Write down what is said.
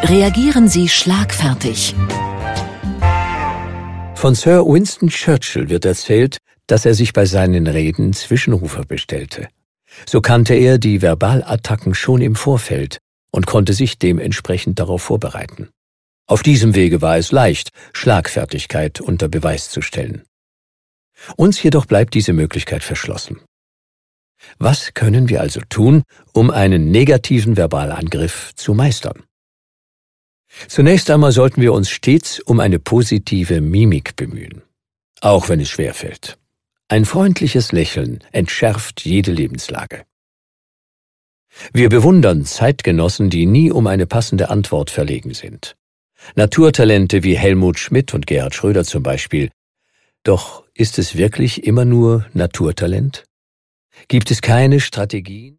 Reagieren Sie schlagfertig. Von Sir Winston Churchill wird erzählt, dass er sich bei seinen Reden Zwischenrufer bestellte. So kannte er die Verbalattacken schon im Vorfeld und konnte sich dementsprechend darauf vorbereiten. Auf diesem Wege war es leicht, Schlagfertigkeit unter Beweis zu stellen. Uns jedoch bleibt diese Möglichkeit verschlossen. Was können wir also tun, um einen negativen Verbalangriff zu meistern? Zunächst einmal sollten wir uns stets um eine positive Mimik bemühen, auch wenn es schwerfällt. Ein freundliches Lächeln entschärft jede Lebenslage. Wir bewundern Zeitgenossen, die nie um eine passende Antwort verlegen sind. Naturtalente wie Helmut Schmidt und Gerhard Schröder zum Beispiel. Doch ist es wirklich immer nur Naturtalent? Gibt es keine Strategien?